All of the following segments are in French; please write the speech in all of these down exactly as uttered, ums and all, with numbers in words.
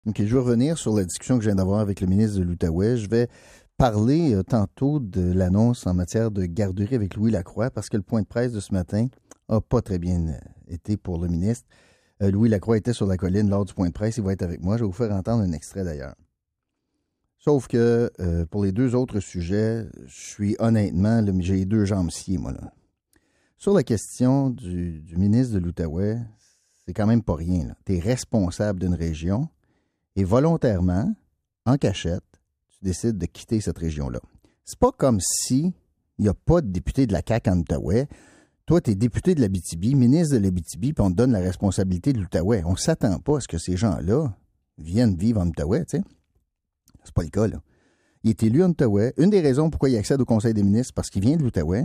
OK, je vais revenir sur la discussion que je viens d'avoir avec le ministre de l'Outaouais. Je vais parler euh, tantôt de l'annonce en matière de garderie avec Louis Lacroix, parce que le point de presse de ce matin n'a pas très bien euh, été pour le ministre. Euh, Louis Lacroix était sur la colline lors du point de presse. Il va être avec moi. Je vais vous faire entendre un extrait d'ailleurs. Sauf que euh, pour les deux autres sujets, je suis honnêtement, là, j'ai les deux jambes sciées, moi, là. Sur la question du, du ministre de l'Outaouais, c'est quand même pas rien. Tu es responsable d'une région et volontairement, en cachette, tu décides de quitter cette région-là. C'est pas comme si il n'y a pas de député de la C A Q en Outaouais. Toi, tu es député de l'Abitibi, ministre de l'Abitibi, puis on te donne la responsabilité de l'Outaouais. On ne s'attend pas à ce que ces gens-là viennent vivre en Outaouais, tu sais. C'est pas le cas, là. Il est élu en Outaouais. Une des raisons pourquoi il accède au Conseil des ministres, c'est parce qu'il vient de l'Outaouais.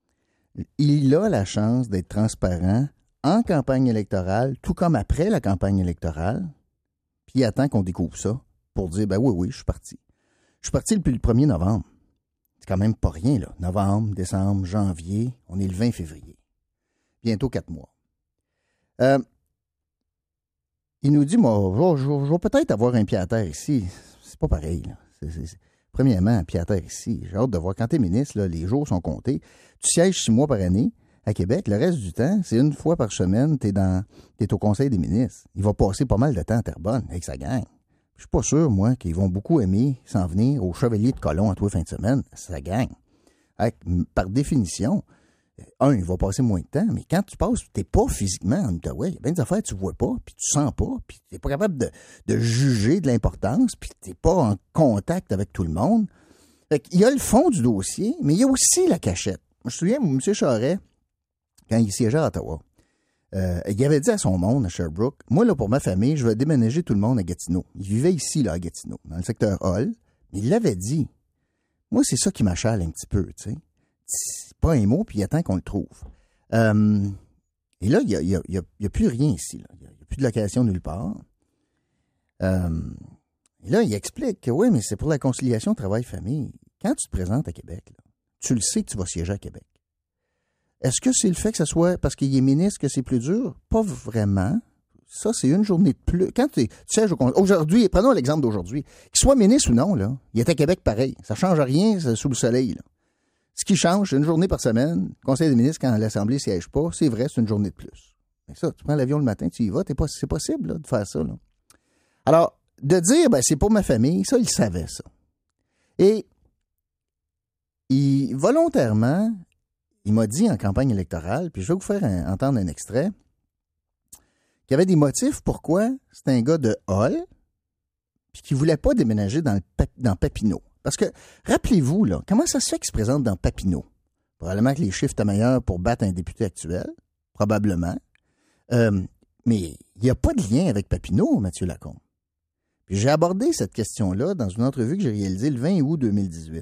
Il a la chance d'être transparent en campagne électorale, tout comme après la campagne électorale, puis il attend qu'on découvre ça pour dire, ben oui, oui, je suis parti. Je suis parti depuis le premier novembre. C'est quand même pas rien, là. Novembre, décembre, janvier, on est le vingt février. Bientôt quatre mois. Euh, il nous dit, moi, je, je, je vais peut-être avoir un pied à terre ici. C'est pas pareil, là. C'est, c'est, c'est... Premièrement, un pied à terre ici. J'ai hâte de voir. Quand t'es ministre, là, les jours sont comptés. Tu sièges six mois par année à Québec. Le reste du temps, c'est une fois par semaine, t'es dans, t'es au Conseil des ministres. Il va passer pas mal de temps à Terrebonne avec sa gang. Je suis pas sûr, moi, qu'ils vont beaucoup aimer s'en venir au Chevalier de Colomb à tous les fins de semaine. Sa gang. Avec, par définition, un, il va passer moins de temps, mais quand tu passes, t'es pas physiquement en Outaouais. Il y a bien des affaires que tu vois pas, puis tu sens pas, puis t'es pas capable de, de juger de l'importance, puis t'es pas en contact avec tout le monde. Fait qu'il y a le fond du dossier, mais il y a aussi la cachette. Je me souviens, M. Charest, quand il siégeait à Ottawa, euh, il avait dit à son monde, à Sherbrooke, moi, là, pour ma famille, je vais déménager tout le monde à Gatineau. Il vivait ici, là, à Gatineau, dans le secteur Hall, mais il l'avait dit. Moi, c'est ça qui m'achale un petit peu, tu sais. C'est pas un mot, puis il attend qu'on le trouve. Euh, et là, il n'y a, y a, y a, y a plus rien ici. Il n'y a, a plus de location nulle part. Euh, et là, il explique que oui, mais c'est pour la conciliation travail-famille. Quand tu te présentes à Québec, là, tu le sais que tu vas siéger à Québec. Est-ce que c'est le fait que ce soit parce qu'il est ministre que c'est plus dur? Pas vraiment. Ça, c'est une journée de plus. Quand tu sièges au Conseil... Aujourd'hui, prenons l'exemple d'aujourd'hui. Qu'il soit ministre ou non, là, il est à Québec pareil. Ça ne change rien sous le soleil, là. Ce qui change, c'est une journée par semaine. Le Conseil des ministres, quand l'Assemblée ne siège pas, c'est vrai, c'est une journée de plus. Mais ça, tu prends l'avion le matin, tu y vas, t'es pas, c'est possible là, de faire ça. Là. Alors, de dire, ben, c'est pour ma famille, ça, il savait ça. Et il, volontairement, il m'a dit en campagne électorale, puis je vais vous faire un, entendre un extrait, qu'il y avait des motifs pourquoi c'est un gars de Hall, puis qu'il ne voulait pas déménager dans, le, dans Papineau. Parce que, rappelez-vous, là, comment ça se fait qu'il se présente dans Papineau? Probablement que les chiffres étaient meilleurs pour battre un député actuel. Probablement. Euh, mais il n'y a pas de lien avec Papineau, Mathieu Lacombe. Puis j'ai abordé cette question-là dans une entrevue que j'ai réalisée le vingt août deux mille dix-huit.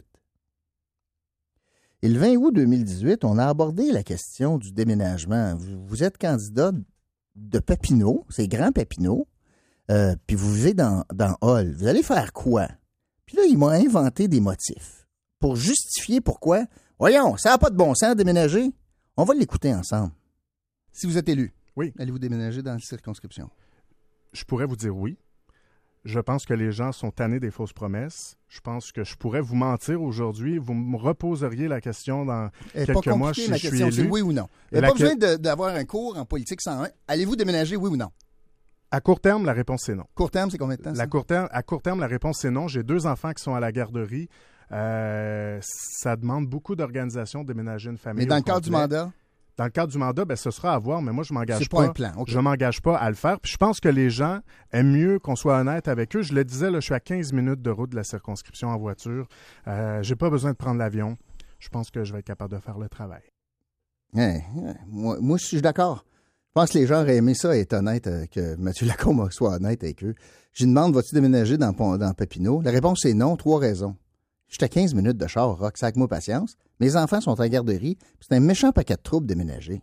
Et le vingt août deux mille dix-huit, on a abordé la question du déménagement. Vous, vous êtes candidat de Papineau, c'est Grand Papineau, euh, puis vous vivez dans, dans Hall. Vous allez faire quoi? Puis là, il m'a inventé des motifs pour justifier pourquoi. Voyons, ça n'a pas de bon sens de déménager. On va l'écouter ensemble. Si vous êtes élu, oui. Allez-vous déménager dans la circonscription? Je pourrais vous dire oui. Je pense que les gens sont tannés des fausses promesses. Je pense que je pourrais vous mentir aujourd'hui. Vous me reposeriez la question dans Elle quelques pas mois si ma je question, suis élu. C'est oui ou non. Il n'y a pas besoin de, d'avoir un cours en politique cent un. Allez-vous déménager, oui ou non? À court terme, la réponse, c'est non. Court terme, c'est combien de temps, ça? La court terme, à court terme, la réponse, c'est non. J'ai deux enfants qui sont à la garderie. Euh, ça demande beaucoup d'organisation de déménager une famille. Mais dans le cadre du mandat? Dans le cadre du mandat, ben, ce sera à voir, mais moi, je m'engage c'est pas. pas un plan. Okay. Je m'engage pas à le faire. Puis je pense que les gens aiment mieux qu'on soit honnête avec eux. Je le disais, là, je suis à quinze minutes de route de la circonscription en voiture. Euh, j'ai pas besoin de prendre l'avion. Je pense que je vais être capable de faire le travail. Hey, moi, moi, je suis d'accord. Je pense que les gens auraient aimé ça être honnête, euh, que Mathieu Lacombe soit honnête avec eux. Je lui demande, vas-tu déménager dans, dans Papineau? La réponse, c'est non. Trois raisons. Je suis à quinze minutes de char, rock, sac moi patience. Mes enfants sont en garderie. C'est un méchant paquet de troubles déménager.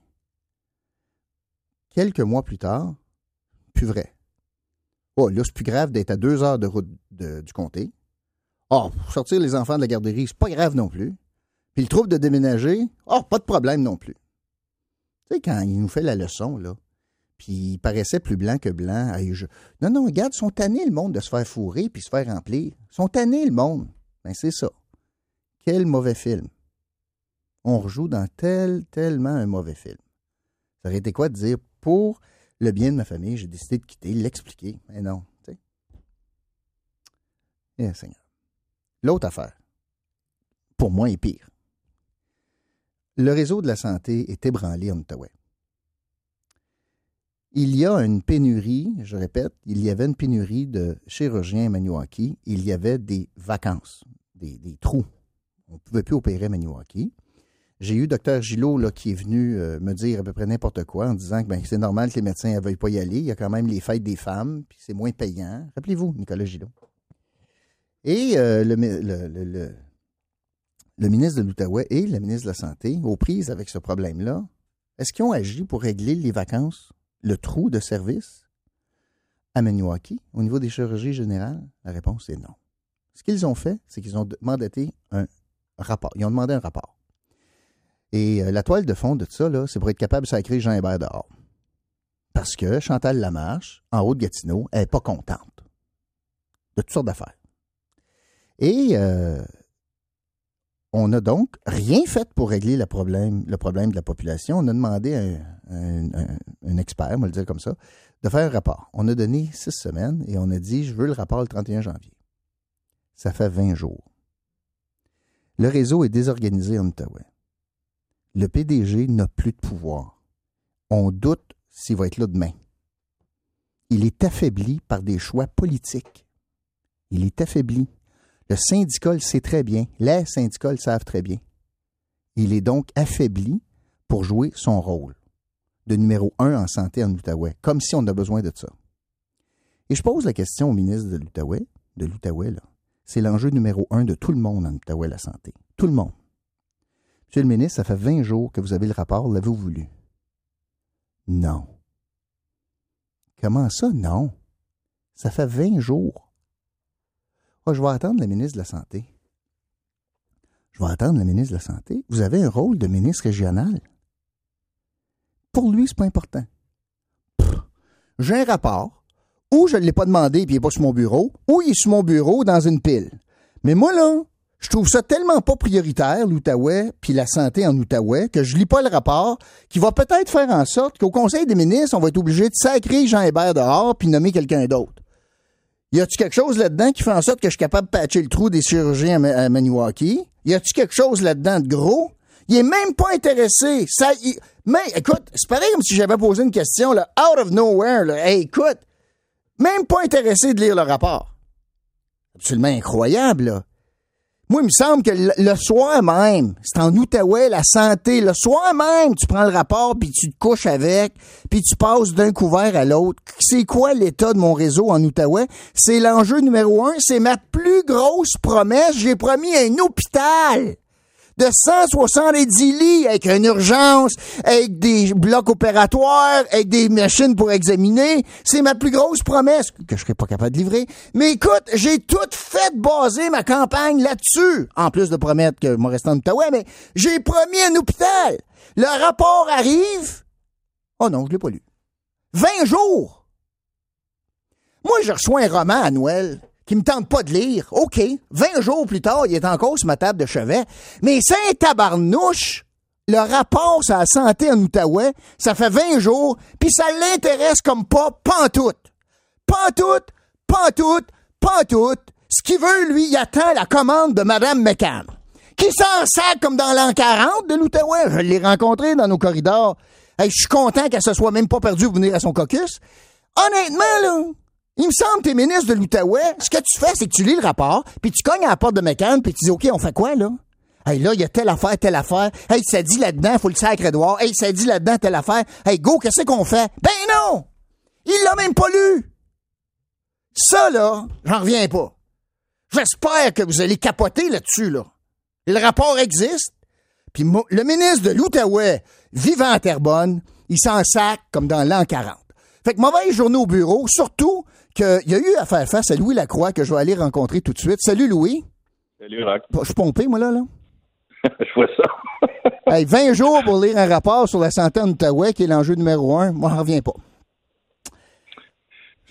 Quelques mois plus tard, plus vrai. Oh, là, c'est plus grave d'être à deux heures de route de, du comté. Oh, pour sortir les enfants de la garderie, c'est pas grave non plus. Puis le trouble de déménager, oh, pas de problème non plus. Tu sais, quand il nous fait la leçon, là, puis il paraissait plus blanc que blanc. Hey, je... Non, non, regarde, ils sont tannés, le monde, de se faire fourrer puis se faire remplir. Ils sont tannés, le monde. Ben, c'est ça. Quel mauvais film. On rejoue dans tel, tellement un mauvais film. Ça aurait été quoi de dire, pour le bien de ma famille, j'ai décidé de quitter, l'expliquer. Mais non, tu sais. Eh, Seigneur. L'autre affaire, pour moi, est pire. Le réseau de la santé est ébranlé en Outaouais. Il y a une pénurie, je répète, il y avait une pénurie de chirurgiens à Maniwaki. Il y avait des vacances, des, des trous. On ne pouvait plus opérer à Maniwaki. J'ai eu docteur Gillot là, qui est venu euh, me dire à peu près n'importe quoi en disant que ben, c'est normal que les médecins ne veuillent pas y aller. Il y a quand même les fêtes des femmes, puis c'est moins payant. Rappelez-vous, Nicolas Gillot. Et euh, le, le, le, le, le ministre de l'Outaouais et le ministre de la Santé, aux prises avec ce problème-là, est-ce qu'ils ont agi pour régler les vacances, le trou de service à Maniwaki au niveau des chirurgies générales? La réponse est non. Ce qu'ils ont fait, c'est qu'ils ont mandaté un rapport. Ils ont demandé un rapport. Et euh, la toile de fond de tout ça, là, c'est pour être capable de sacrer Jean Hébert dehors. Parce que Chantal Lamarche, en haut de Gatineau, elle n'est pas contente de toutes sortes d'affaires. Et euh, on n'a donc rien fait pour régler le problème, le problème de la population. On a demandé à un, un, un, un expert, on va le dire comme ça, de faire un rapport. On a donné six semaines et on a dit, je veux le rapport le trente et un janvier. Ça fait vingt jours. Le réseau est désorganisé en Outaouais. Le P D G n'a plus de pouvoir. On doute s'il va être là demain. Il est affaibli par des choix politiques. Il est affaibli. Le syndicat le sait très bien. Les syndicats le savent très bien. Il est donc affaibli pour jouer son rôle de numéro un en santé en Outaouais, comme si on a besoin de ça. Et je pose la question au ministre de l'Outaouais, de l'Outaouais, là. C'est l'enjeu numéro un de tout le monde en Outaouais, la santé. Tout le monde. Monsieur le ministre, ça fait vingt jours que vous avez le rapport. L'avez-vous voulu? Non. Comment ça, non? Ça fait vingt jours. Oh, je vais attendre le ministre de la Santé. Je vais attendre le ministre de la Santé. Vous avez un rôle de ministre régional. Pour lui, c'est pas important. Pff, j'ai un rapport, ou je ne l'ai pas demandé et il n'est pas sur mon bureau, ou il est sur mon bureau dans une pile. Mais moi, là, je trouve ça tellement pas prioritaire, l'Outaouais, puis la santé en Outaouais, que je lis pas le rapport, qui va peut-être faire en sorte qu'au Conseil des ministres, on va être obligé de sacrer Jean Hébert dehors puis nommer quelqu'un d'autre. Y a-tu quelque chose là-dedans qui fait en sorte que je suis capable de patcher le trou des chirurgiens à Maniwaki? Y a-tu quelque chose là-dedans de gros? Il est même pas intéressé. Ça, il... Mais écoute, c'est pareil comme si j'avais posé une question, là, out of nowhere, là. Hey, écoute, même pas intéressé de lire le rapport. Absolument incroyable, là. Moi, il me semble que le soir même, c'est en Outaouais, la santé, le soir même, tu prends le rapport, puis tu te couches avec, puis tu passes d'un couvert à l'autre. C'est quoi l'état de mon réseau en Outaouais? C'est l'enjeu numéro un, c'est ma plus grosse promesse. J'ai promis un hôpital de cent soixante-dix lits avec une urgence, avec des blocs opératoires, avec des machines pour examiner. C'est ma plus grosse promesse que je serais pas capable de livrer. Mais écoute, j'ai tout fait baser ma campagne là-dessus. En plus de promettre que je vais rester en Outaouais, mais j'ai promis un hôpital. Le rapport arrive. Oh non, je l'ai pas lu. vingt jours. Moi, je reçois un roman à Noël qui me tente pas de lire. OK. vingt jours plus tard, il est encore sur ma table de chevet. Mais c'est un tabarnouche. Le rapport sur la santé en Outaouais, ça fait vingt jours, puis ça l'intéresse comme pas, pantoute. Pantoute, pantoute, pantoute. Ce qu'il veut, lui, il attend la commande de Mme McCann, qui s'en sac comme dans l'an quarante de l'Outaouais. Je l'ai rencontré dans nos corridors. Hey, je suis content qu'elle se soit même pas perdue pour venir à son caucus. Honnêtement, là, il me semble que t'es ministre de l'Outaouais, ce que tu fais, c'est que tu lis le rapport, puis tu cognes à la porte de McCann, puis tu dis, OK, on fait quoi, là? Hey, là, il y a telle affaire, telle affaire. Hey, ça dit là-dedans, faut le sacre dehors. Hey, ça dit là-dedans, telle affaire. Hey, go, qu'est-ce qu'on fait? Ben non! Il l'a même pas lu! Ça, là, j'en reviens pas. J'espère que vous allez capoter là-dessus, là. Le rapport existe, puis le ministre de l'Outaouais, vivant à Terrebonne, il s'en sac comme dans l'an quarante. Fait que mauvaise journée au bureau, surtout qu'il y a eu à faire face à Louis Lacroix, que je vais aller rencontrer tout de suite. Salut, Louis. Salut, Rock. Je suis pompé, moi, là, là. Je vois ça. Hey, vingt jours pour lire un rapport sur la santé en Outaouais, qui est l'enjeu numéro un. Moi, j'en reviens pas.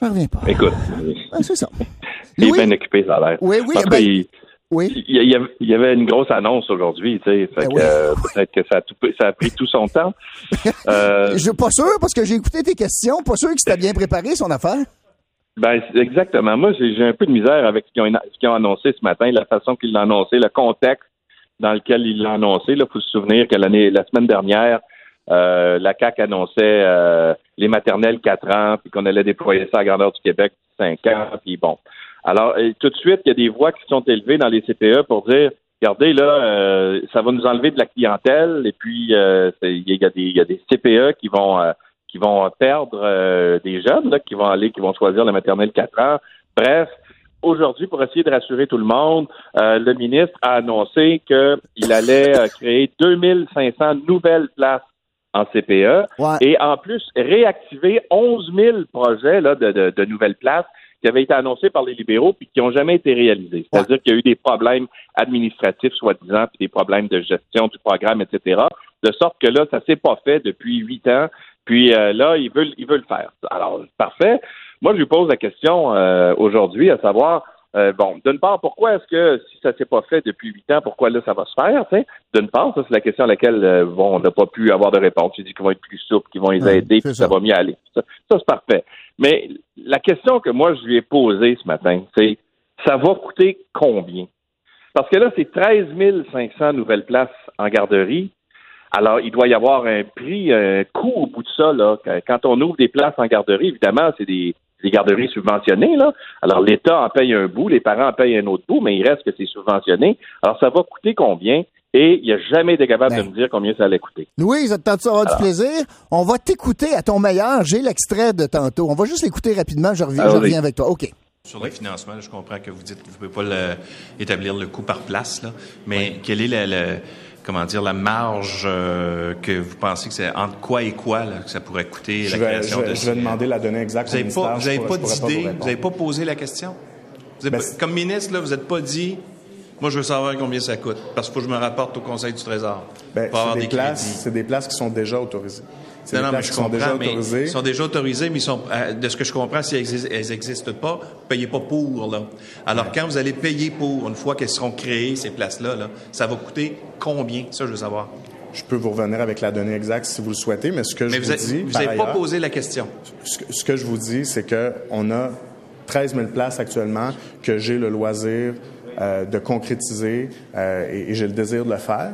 J'en reviens pas. Écoute. Ah, c'est ça. Il Louis? est bien occupé, ça a l'air. Oui, oui. Parce Ben, qu'il- oui. Il y, avait, il y avait une grosse annonce aujourd'hui, tu sais. Fait Ben que, oui. euh, peut-être que ça a, tout, ça a pris tout son temps. Euh, Je suis pas sûr, parce que j'ai écouté tes questions, pas sûr que c'était bien préparé, son affaire. ben, c'est exactement. Moi, j'ai, j'ai un peu de misère avec ce qu'ils, ont, ce qu'ils ont annoncé ce matin, la façon qu'ils l'ont annoncé, le contexte dans lequel ils l'ont annoncé. Il faut se souvenir que l'année, la semaine dernière, euh, la C A Q annonçait euh, les maternelles quatre ans, puis qu'on allait déployer ça à la grandeur du Québec cinq ans, puis bon. Alors, et tout de suite, il y a des voix qui sont élevées dans les C P E pour dire, regardez, là, euh, ça va nous enlever de la clientèle, et puis euh, c'est- il y a des, il y a des C P E qui vont euh, qui vont perdre euh, des jeunes, là, qui vont aller, qui vont choisir la maternelle quatre ans. Bref, aujourd'hui, pour essayer de rassurer tout le monde, euh, le ministre a annoncé qu'il allait euh, créer deux mille cinq cents nouvelles places en C P E Ouais. et en plus réactiver onze mille projets là, de, de, de nouvelles places qui avaient été annoncés par les libéraux puis qui n'ont jamais été réalisés. C'est-à-dire qu'il y a eu des problèmes administratifs, soi-disant, puis des problèmes de gestion du programme, et cetera. De sorte que là, ça s'est pas fait depuis huit ans. Puis euh, là, ils veulent, ils veulent le faire. Alors, parfait. Moi, je lui pose la question euh, aujourd'hui, à savoir, euh, bon, d'une part, pourquoi est-ce que si ça s'est pas fait depuis huit ans, pourquoi là ça va se faire, tu sais? D'une part, ça c'est la question à laquelle euh, bon, on n'a pas pu avoir de réponse. Il dit qu'ils vont être plus souples, qu'ils vont les Ouais, aider, c'est puis ça. ça va mieux aller. Ça, ça, c'est parfait. Mais la question que moi je lui ai posée ce matin, c'est ça va coûter combien? Parce que là, c'est treize mille cinq cents nouvelles places en garderie. Alors, il doit y avoir un prix, un coût au bout de ça, là. Quand on ouvre des places en garderie, évidemment, c'est des, des garderies subventionnées, là. Alors, l'État en paye un bout, les parents en payent un autre bout, mais il reste que c'est subventionné. Alors, ça va coûter combien? Et il n'a jamais été capable Ben. de me dire combien ça allait coûter. Louise, t'as-tu avoir du plaisir? On va t'écouter à ton meilleur. J'ai l'extrait de tantôt. On va juste l'écouter rapidement. Je reviens, je Allons-y. reviens avec toi. OK. Sur le financement, là, je comprends que vous dites que vous ne pouvez pas le- établir le coût par place, là, mais quelle est la, la- comment dire, la marge euh, que vous pensez que c'est entre quoi et quoi là, que ça pourrait coûter Je la vais, création je, vais, de je vais demander la donnée exacte Vous au n'avez ministère. pas, vous avez Je pas pourrais- je pourrais d'idée, vous vous répondre. n'avez pas posé la question. Vous avez Ben, pas- comme ministre, là, vous n'êtes pas dit, moi je veux savoir combien ça coûte, parce qu'il faut que je me rapporte au Conseil du Trésor. Ben, pour avoir c'est des, des places, crédits. c'est des places qui sont déjà autorisées. C'est Non, des non, mais places je qui sont déjà comprends, mais autorisées. ils sont déjà autorisés, mais ils sont, euh, de ce que je comprends, si elles exi- elles n'existent pas, payez pas pour, là. Alors, quand vous allez payer pour, une fois qu'elles seront créées, ces places-là, là, ça va coûter combien? Ça, je veux savoir. Je peux vous revenir avec la donnée exacte si vous le souhaitez, mais ce que Mais je vous vous n'avez dis, par pas ailleurs, posé la question. ce que, ce que je vous dis, c'est que on a treize mille places actuellement que j'ai le loisir euh, de concrétiser euh, et, et j'ai le désir de le faire.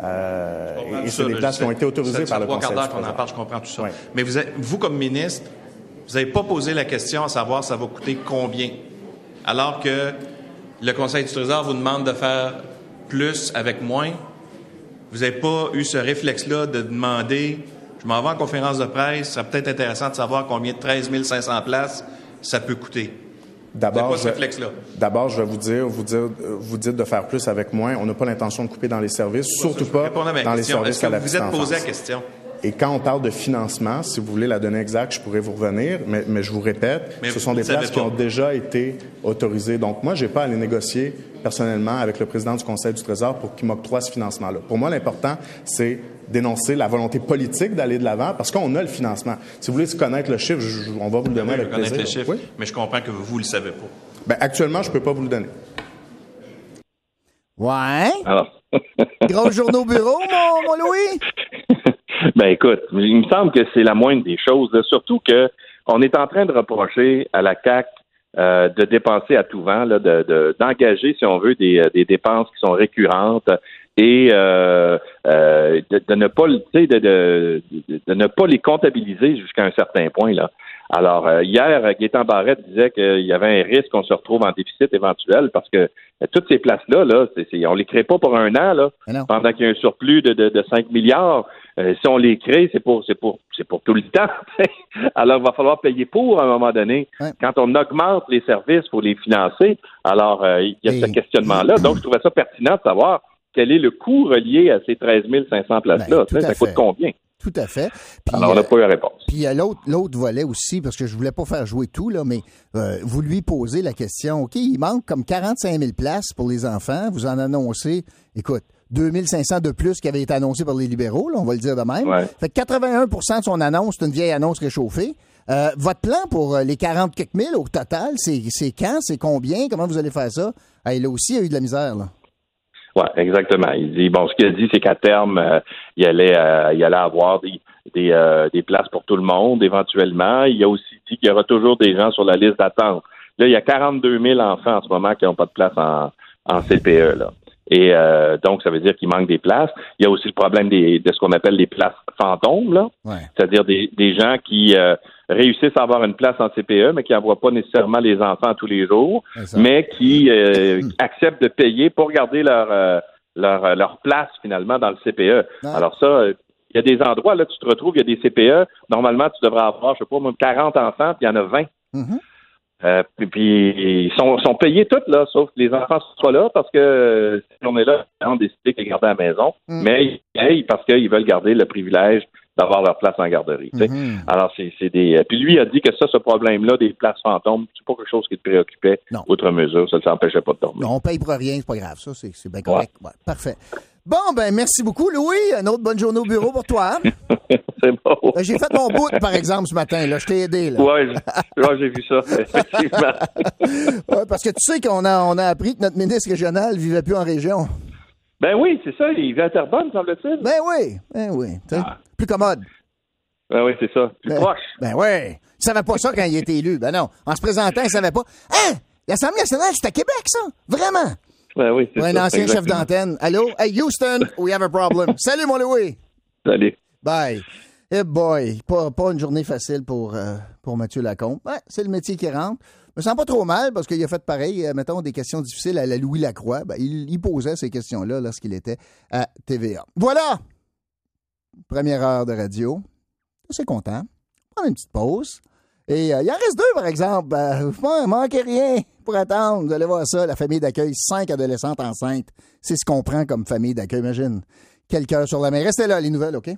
Euh, et et c'est des places qui ont été autorisées par le Conseil du qu'on en Trésor. parle, je comprends tout ça. Oui. Mais vous, êtes- vous, comme ministre, vous n'avez pas posé la question à savoir ça va coûter combien. Alors que le Conseil du Trésor vous demande de faire plus avec moins. Vous n'avez pas eu ce réflexe-là de demander, je m'en vais en conférence de presse, ça serait peut-être intéressant de savoir combien de treize mille cinq cents places ça peut coûter. D'abord, Vous avez pas ce je, réflexe-là. d'abord, je vais vous dire, vous dire, euh, vous dites de faire plus avec moins. On n'a pas l'intention de couper dans les services, surtout pas Répondez à ma dans les question. services Est-ce que à la vous vous êtes petite posé la enfance. question? Et quand on parle de financement, si vous voulez la donnée exacte, je pourrais vous revenir, mais, mais je vous répète, Mais ce vous sont ne des savez places pas. qui ont déjà été autorisées. Donc moi, j'ai pas à les négocier personnellement avec le président du Conseil du Trésor pour qu'il m'octroie ce financement-là. Pour moi, l'important, c'est d'énoncer la volonté politique d'aller de l'avant parce qu'on a le financement. Si vous voulez connaître le chiffre, je- je- on va vous le donner Oui, je avec connais plaisir. les chiffres, Oui? mais je comprends que vous ne le savez pas. Ben, actuellement, je peux pas vous le donner. Ouais. Alors, Gros journaux au bureau, mon, mon Louis? ben écoute, il me semble que c'est la moindre des choses, là, surtout que on est en train de reprocher à la C A Q euh, de dépenser à tout vent, là, de, de- d'engager, si on veut, des, des dépenses qui sont récurrentes et euh, euh, de, de ne pas, tu sais, de, de, de, de ne pas les comptabiliser jusqu'à un certain point, là. Alors, euh, hier, Gaétan Barrette disait qu'il y avait un risque qu'on se retrouve en déficit éventuel parce que euh, toutes ces places-là, là, c'est, c'est, on les crée pas pour un an, là, Mais non. pendant qu'il y a un surplus de, de, de cinq milliards. Euh, si on les crée, c'est pour c'est pour c'est pour tout le temps. Alors, il va falloir payer pour à un moment donné. Ouais. Quand on augmente les services pour les financer, alors euh, il y a Et- ce questionnement-là. Donc, je trouvais ça pertinent de savoir quel est le coût relié à ces treize mille cinq cents places-là. Ben, Tu sais, tout à ça coûte fait. combien? Tout à fait. Puis, Alors, on n'a euh, pas eu la réponse. Puis il y a l'autre, l'autre volet aussi, parce que je voulais pas faire jouer tout, là, mais euh, vous lui posez la question, OK, il manque comme quarante-cinq mille places pour les enfants. Vous en annoncez, écoute, deux mille cinq cents de plus qui avait été annoncé par les libéraux, là, on va le dire de même. Ouais. Fait que quatre-vingt-un pour cent de son annonce, c'est une vieille annonce réchauffée. Euh, votre plan pour les quarante quelques mille au total, c'est, c'est quand? C'est combien? Comment vous allez faire ça? Ah, il a aussi eu de la misère, là. Oui, exactement. Il dit, bon, ce qu'il a dit, c'est qu'à terme, euh, il allait euh, il allait avoir des, des, euh, des places pour tout le monde, éventuellement. Il a aussi dit qu'il y aura toujours des gens sur la liste d'attente. Là, il y a quarante-deux mille enfants en ce moment qui n'ont pas de place en, en C P E, là. Et euh, donc, ça veut dire qu'il manque des places. Il y a aussi le problème des, de ce qu'on appelle les places fantômes, là. Ouais. C'est-à-dire des, des gens qui euh, réussissent à avoir une place en C P E, mais qui n'envoient pas nécessairement les enfants tous les jours, Exact. mais qui euh, acceptent de payer pour garder leur, euh, leur, leur place, finalement, dans le C P E. Ouais. Alors ça, il y a des endroits, là, tu te retrouves, il y a des C P E. Normalement, tu devrais avoir, je sais pas, même quarante enfants, puis il y en a vingt. Mm-hmm. Euh, puis, puis ils sont, sont payés tous, là, sauf que les enfants sont pas là parce que euh, cette journée-là, ils ont décidé qu'ils gardaient à la maison, Mm. mais ils payent parce qu'ils veulent garder le privilège d'avoir leur place en garderie. tu sais. Mm-hmm. Alors, c'est, c'est des. Puis lui a dit que ça, ce problème-là, des places fantômes, c'est pas quelque chose qui te préoccupait, Non. outre mesure, ça ne s'empêchait pas de dormir. Non, on paye pour rien, c'est pas grave, ça, c'est, c'est bien correct. Ouais. Ouais, parfait. Bon, ben, merci beaucoup, Louis. Une autre bonne journée au bureau pour toi. C'est bon. Euh, J'ai fait mon bout, par exemple, ce matin, là. Je t'ai aidé, là. Ouais, j'ai, ouais, j'ai vu ça, effectivement. Ouais, parce que tu sais qu'on a, on a appris que notre ministre régional vivait plus en région. Ben oui, c'est ça, il vit à Terrebonne, semble-t-il. Ben oui, ben oui. T'sais, Ah. Plus commode. Ben oui, c'est ça, plus Ben, proche. ben oui. Il savait pas ça quand il était élu. Ben non. En se présentant, il savait pas. Hein? L'Assemblée nationale, c'est à Québec, ça? Vraiment? Ben oui, c'est Pour un ça. ancien exactement. chef d'antenne. Allô? Hey, Houston, we have a problem. Salut, mon Louis. Salut. Bye. Eh boy, pas, pas une journée facile pour, euh, pour Mathieu Lacombe. Ouais, c'est le métier qui rentre. Je me sens pas trop mal parce qu'il a fait pareil, euh, mettons, des questions difficiles à la Louis Lacroix. Ben, il, il posait ces questions-là lorsqu'il était à T V A. Voilà! Première heure de radio. C'est content. On prend une petite pause. Et euh, il en reste deux, par exemple. Euh, ne manquez rien pour attendre. Vous allez voir ça. La famille d'accueil, cinq adolescentes enceintes. C'est ce qu'on prend comme famille d'accueil. Imagine. Quel cœur sur la main. Restez là, les nouvelles, OK?